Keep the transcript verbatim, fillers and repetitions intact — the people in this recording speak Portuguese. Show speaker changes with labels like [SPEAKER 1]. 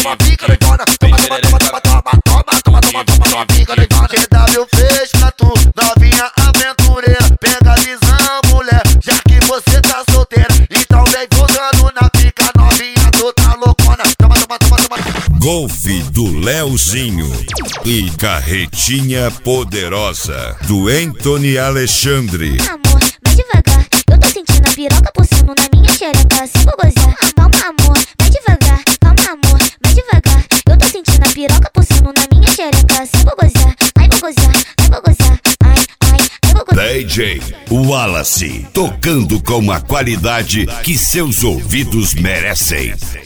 [SPEAKER 1] toma pica doidona. Toma, toma, toma, toma, toma, toma, toma, toma, toma, toma pica doidona. G W fez pra tu, novinha aventureira. Pega a visão, mulher, já que você tá solteira. Então vem voltando na pica, novinha, tu tá loucona. Toma, toma, toma, toma.
[SPEAKER 2] Golfe do Leozinho e Carretinha Poderosa do Anthony Alexandre.
[SPEAKER 3] Amor, vai devagar, eu tô sentindo a piroca pulsando na minha xereca, assim vou gozar. Calma, amor, vai devagar, calma, amor, vai devagar. Eu tô sentindo a piroca pulsando na minha xereca, assim vou gozar. Ai, vou gozar, ai, vou gozar, ai, ai, ai, vou gozar.
[SPEAKER 2] D J Wallace, tocando com a qualidade que seus ouvidos merecem.